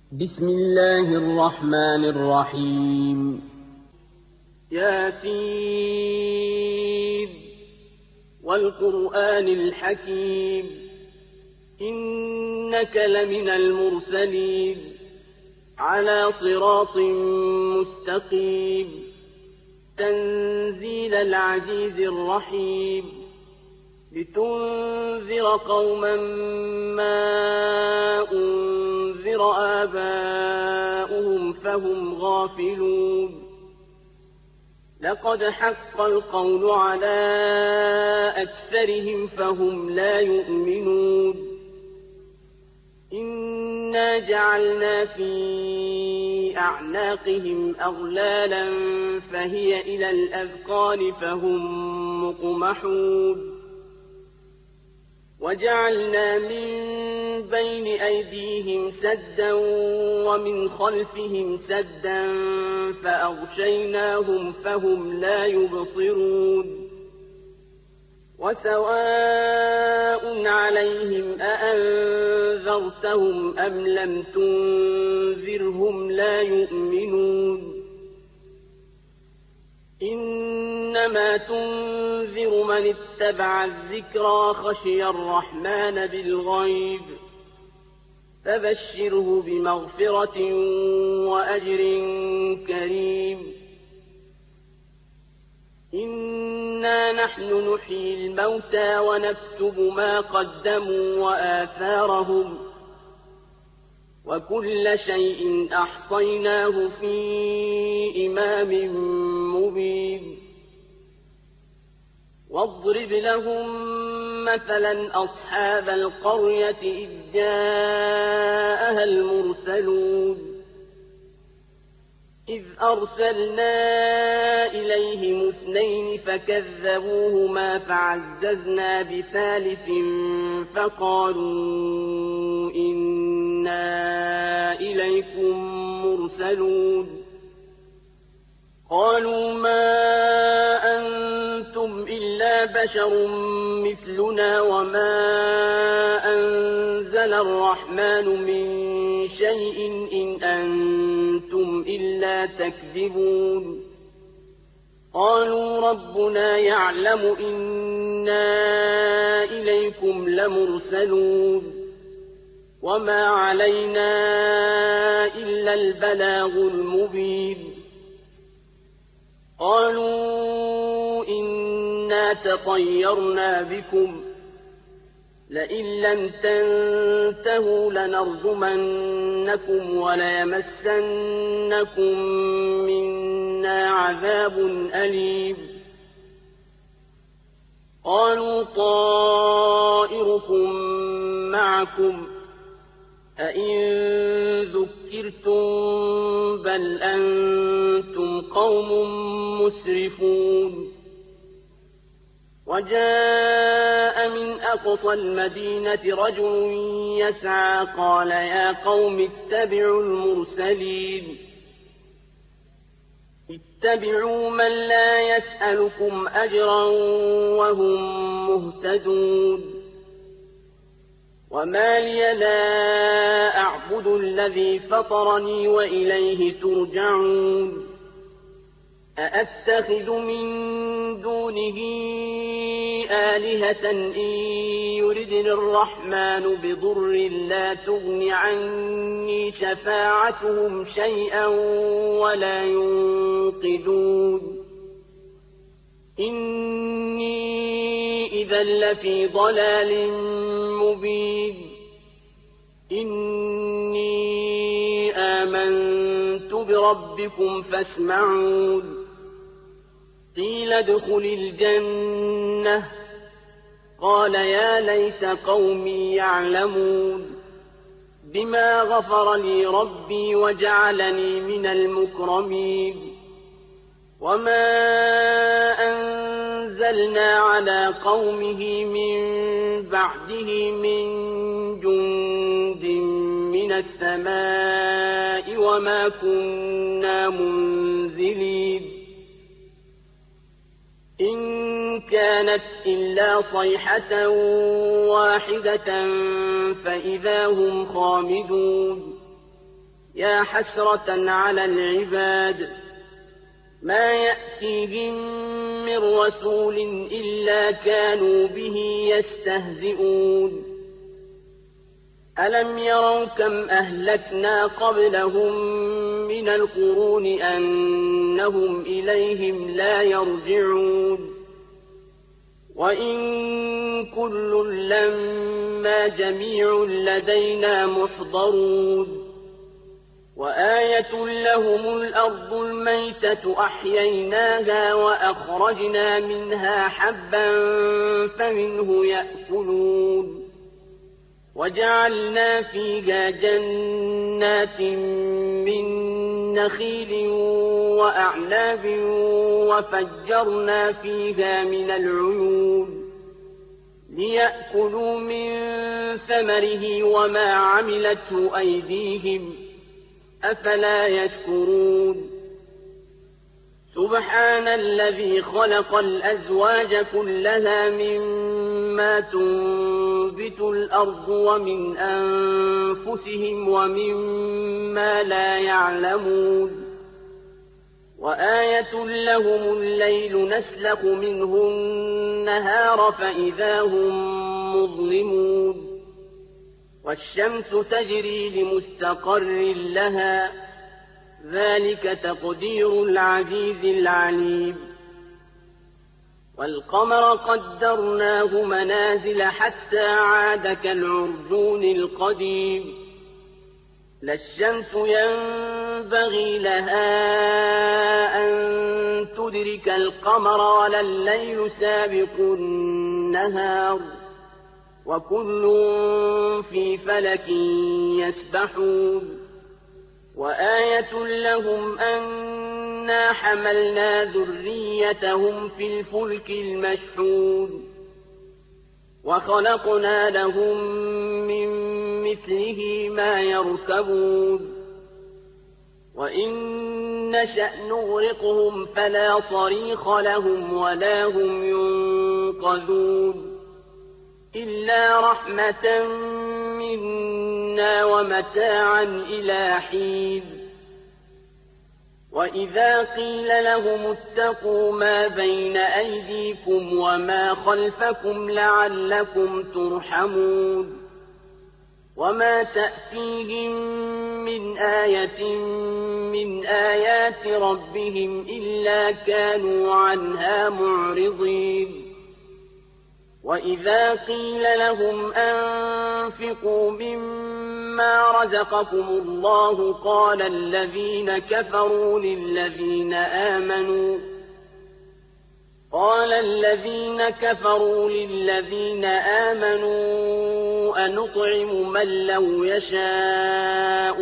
بسم الله الرحمن الرحيم. ياسين والقرآن الحكيم إنك لمن المرسلين على صراط مستقيم تنزيل العزيز الرحيم لتنذر قوما ما أنذر آباؤهم فهم غافلون لقد حق القول على أكثرهم فهم لا يؤمنون إنا جعلنا في أعناقهم أغلالا فهي إلى الأذقان فهم مقمحون وجعلنا من بين أيديهم سدا ومن خلفهم سدا فأغشيناهم فهم لا يبصرون وسواء عليهم أأنذرتهم أم لم تنذرهم لا يؤمنون إنما تنذر من اتبع الذكرى خشي الرحمن بالغيب فبشره بمغفرة وأجر كريم إنا نحن نحيي الموتى ونكتب ما قدموا وآثارهم وكل شيء أحصيناه في إمام مبين واضرب لهم مثلا أصحاب القرية إذ جاءها المرسلون إذ أرسلنا إليهم اثنين فكذبوهما فعززنا بثالث فقالوا إنا إليكم مرسلون قالوا ما أنتم إلا بشر مثلنا وما أنزل الرحمن من شيء إن أنتم إلا تكذبون قالوا ربنا يعلم إنا إليكم لمرسلون وما علينا إلا البلاغ المبين قالوا إنا تطيرنا بكم لئن لم تنتهوا لنرجمنكم وليمسنكم منا عذاب أليم قالوا طائركم معكم أئن ذكرتم بل أنتم قوم مسرفون وجاء من أقصى المدينة رجل يسعى قال يا قوم اتبعوا المرسلين اتبعوا من لا يسألكم أجرا وهم مهتدون وما لي لا أعبد الذي فطرني وإليه ترجعون أأتخذ من دونه آلهة إن يردني الرحمن بضر لا تغن عني شفاعتهم شيئا ولا ينقذون إني إذا لفي ضلال مبين إني آمنت بربكم فاسمعون قيل ادخل الجنة قال يا ليت قومي يعلمون بما غفر لي ربي وجعلني من المكرمين وما أنزلنا على قومه من بعده من جند من السماء وما كنا منزلين إن كانت إلا صيحة واحدة فإذا هم خامدون يا حسرة على العباد ما يأتيهم من رسول إلا كانوا به يستهزئون ألم يروا كم أهلكنا قبلهم من القرون أنهم إليهم لا يرجعون وإن كل لما جميع لدينا محضرون وآية لهم الأرض الميتة أحييناها وأخرجنا منها حبا فمنه يأكلون وجعلنا فيها جنات من نخيل وأعناب وفجرنا فيها من العيون ليأكلوا من ثمره وما عملته أيديهم أفلا يشكرون سبحان الذي خلق الأزواج كلها مما تنبت الأرض ومن أنفسهم ومما لا يعلمون وآية لهم الليل نسلخ منه النهار فإذا هم مظلمون والشمس تجري لمستقر لها ذلك تقدير العزيز العليم والقمر قدرناه منازل حتى عاد كالعرجون القديم لا الشمس ينبغي لها أن تدرك القمر ولا الليل سابق النهار وكل في فلك يسبحون وآية لهم أنا حملنا ذريتهم في الفلك المشحون وخلقنا لهم من مثله ما يركبون وإن نشأ نغرقهم فلا صريخ لهم ولا هم ينقذون إلا رحمة منا ومتاعا إلى حين وإذا قيل لهم اتقوا ما بين أيديكم وما خلفكم لعلكم ترحمون وما تأتيهم من آية من آيات ربهم إلا كانوا عنها معرضين وإذا قيل لهم أنفقوا مما رزقكم الله قال الذين كفروا للذين آمنوا أنطعم من لو يشاء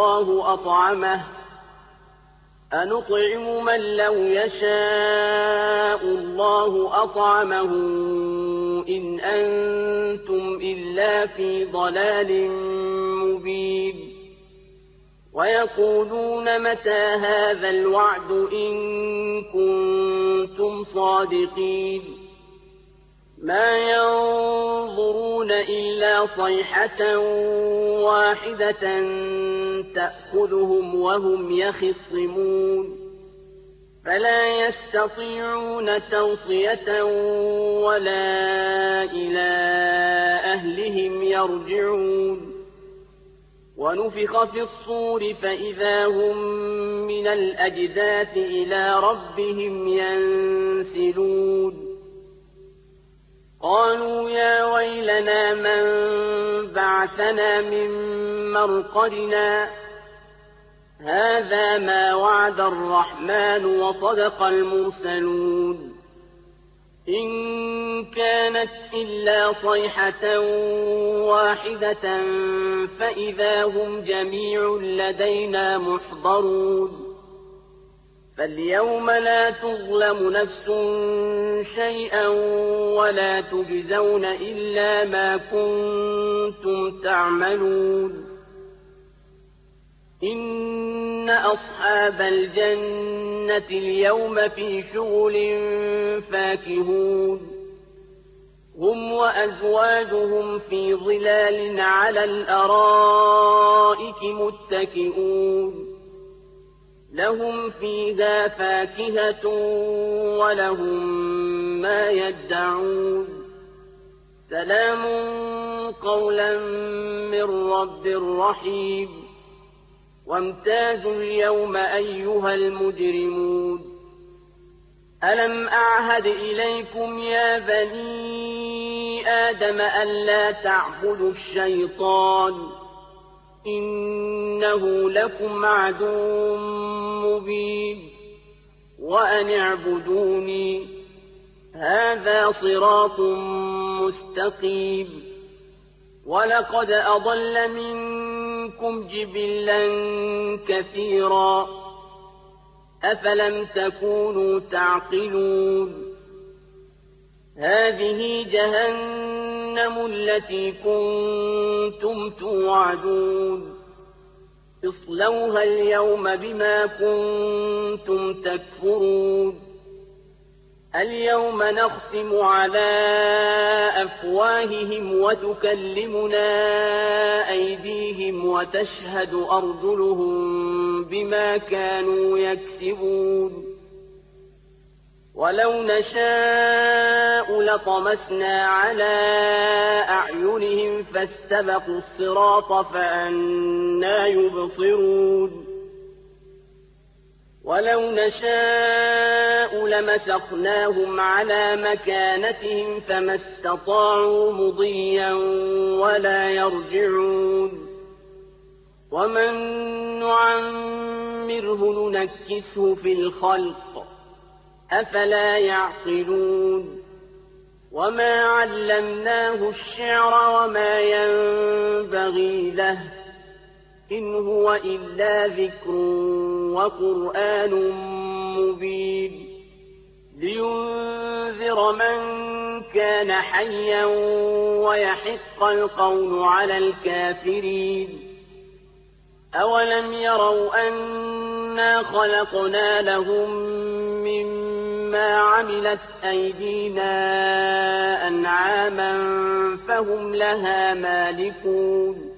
الله أطعمه إن أنتم إلا في ضلال مبين ويقولون متى هذا الوعد إن كنتم صادقين ما ينظرون إلا صيحة واحدة تأخذهم وهم يخصمون فلا يستطيعون توصية ولا إلى أهلهم يرجعون ونفخ في الصور فإذا هم من الأجداث إلى ربهم ينسلون قالوا يا ويلنا من بعثنا من مرقدنا هذا ما وعد الرحمن وصدق المرسلون إن كانت إلا صيحة واحدة فإذا هم جميع لدينا محضرون فاليوم لا تظلم نفس شيئا ولا تجزون إلا ما كنتم تعملون إن أصحاب الجنة اليوم في شغل فاكهون هم وأزواجهم في ظلال على الأرائك متكئون لهم فيها فاكهة ولهم ما يدعون سلام قولا من رب رحيم وامتازوا اليوم أيها المجرمون ألم أعهد إليكم يا بني آدم ألا تعبدوا الشيطان إنه لكم عدو مبين وأن اعبدوني هذا صراط مستقيم ولقد أضل منكم جبلا كثيرا أفلم تكونوا تعقلون هذه جهنم التي كنتم توعدون اصلوها اليوم بما كنتم تكفرون اليوم نختم على أفواههم وتكلمنا أيديهم وتشهد أرجلهم بما كانوا يكسبون ولو نشاء لطمسنا على أعينهم فاستبقوا الصراط فأنى يبصرون ولو نشاء لمسخناهم على مكانتهم فما استطاعوا مضيا ولا يرجعون ومن نعمره ننكسه في الخلق أفلا يعقلون وما علمناه الشعر وما ينبغي له إن هو إلا ذكر وقرآن مبين لينذر من كان حيا ويحق القول على الكافرين أولم يروا أنا خلقنا لهم مما عملت أيدينا أنعاما فهم لها مالكون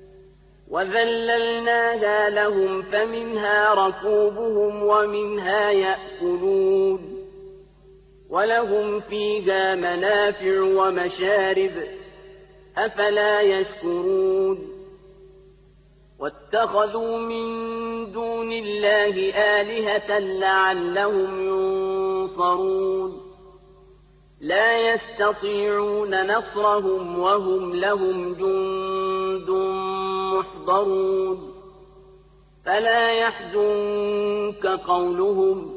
وذللناها لهم فمنها ركوبهم ومنها يأكلون ولهم فيها منافع ومشارب أفلا يشكرون واتخذوا من دون الله آلهة لعلهم ينصرون لا يستطيعون نصرهم وهم لهم جند محضرون فلا يحزنك قولهم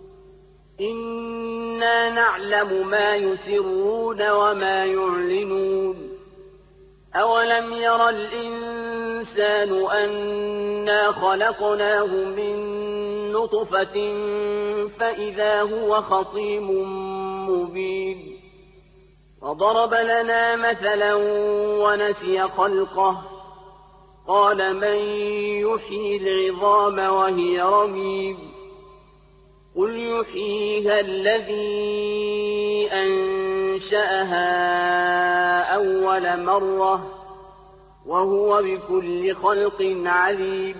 إنا نعلم ما يسرون وما يعلنون أولم ير الإنسان أنا خلقناه من نطفة فإذا هو خصيم مبين وضرب لنا مثلا ونسي خلقه قال من يحيي العظام وهي رميم قل يحييها الذي أنشأها أول مرة وهو بكل خلق عليم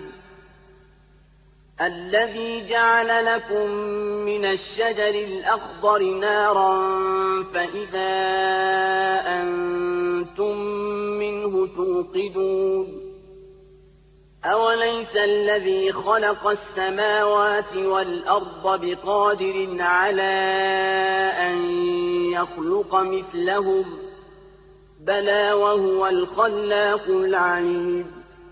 الذي جعل لكم من الشجر الأخضر نارا فإذا أنتم منه توقدون أوليس الذي خلق السماوات والأرض بقادر على أن يخلق مثلهم بلى وهو الخلاق العليم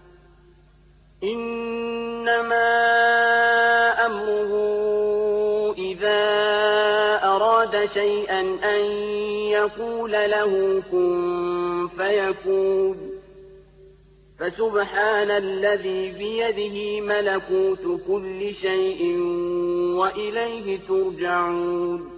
إنما أمره إذا أراد شيئا أن يقول له كن فيكون فسبحان الذي بيده ملكوت كل شيء وإليه ترجعون